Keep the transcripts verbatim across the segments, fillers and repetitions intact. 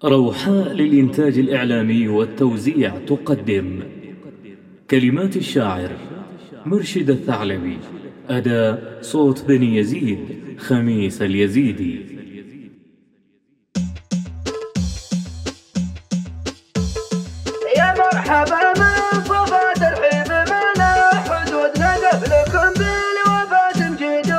روحاء للإنتاج الإعلامي والتوزيع تقدم كلمات الشاعر مرشد الثعلبي، أداء صوت بني يزيد خميس اليزيدي. يا مرحبا من صفا ترحيب منا حدود نقف لكم بالوفاة مجيد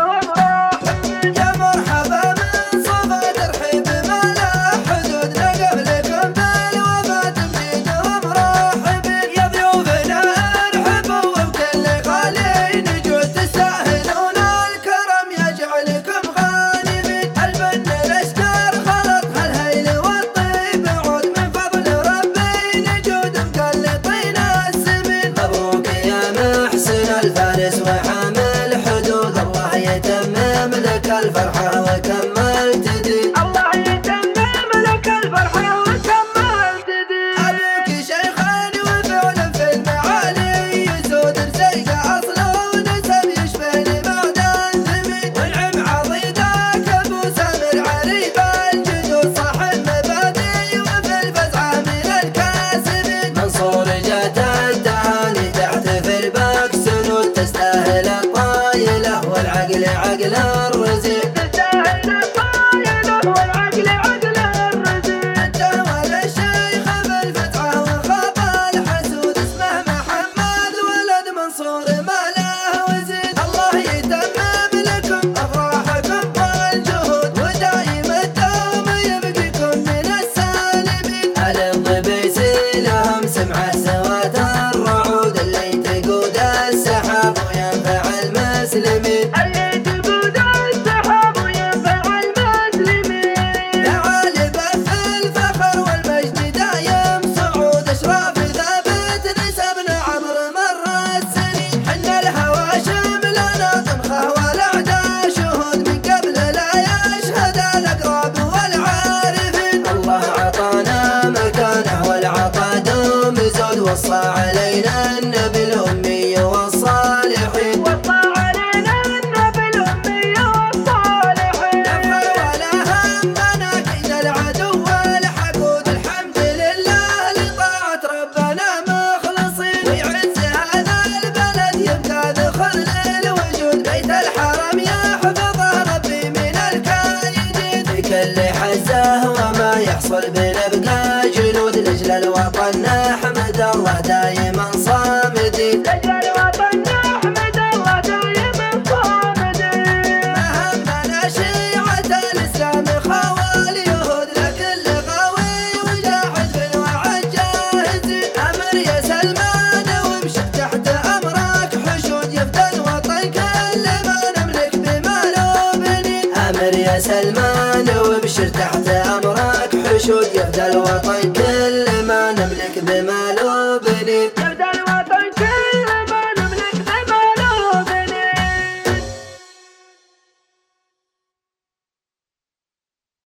ومرحب. يا مرحبا من صفا ترحيب منا حدود نقف لكم بالوفاة مجيد ومرحب. يا ضيوفنا ارحبوا وبكل خالي نجود تستاهلون الكرم يجعلكم غانمين. الفن الاشكر خلط هالهيل والطيب عود من فضل ربي نجود مقلطين السمين. مبروك يا محسن الفارس وحامل حدود، الله يتمم لك الفرحة وكملت دين. الله يتمم لك الفرحة وكملت دين. أبوك شيخان وفعل في المعالي يسود رزيق أصله ونسب يشبه لمعدن ثمين. والعم عضيدك أبو سامر عريب الجدود صاحب مبادئ وفي الفزعة من الكاسبين. منصور جات التهاني تحتفل بك سنود، تستاهل الطايلة والعقل عقل الرزق. تستاهل الطايلة والعقل عقل الرزق. انت ولد الشيخ في الفتحة وخاب الحسود، اسمه محمد ولد منصور ما له وزيد. الله يتمم لكم افراحكم والجهود، ودايم الدوم يبقيكم من السالمين. على الضبيسي لهم سمعة سواد الرعود، اللي تقود السحاب وينفع المسلمين. اللي تقود السحاب وينفع المسلمين. ثعالب في الفخر والمجد دايم صعود، اشراف ثابت نسبنا عبر مر السنين. حنا الهواشم لنا طنخه والاعداء شهود، من قبل لا يشهد الاقراب والعارفين. الله عطانا مكانه والعطا دوم زود، وصى علينا النبي الامي والصالحين. وصى علينا النبي الامي والصالحين. نفر ولا همنا كيد العدو والحقود، الحمد لله لطاعة ربنا مخلصين. ويعز هذا البلد يبقى ذخر للوجود، بيت الحرم يحفظه ربي من الكايدين. في كل حزه وما يحصل بنبقى جنود، لاجل الوطن نحمد الله دايما صامدين. لاجل الوطن نحمد الله دايما صامدين. ما همنا شيعة الاسلام خاوى اليهود، لكل غاوي وجاحد بالوعد جاهزين. امر يا سلمان وامشي تحت امرك حشود، يفدى الوطن كل ما نملك بمال وبنين. امر يا سلمان وابشر تحت امرك حشود، يفدى الوطن كل ما نملك بمال وبنين.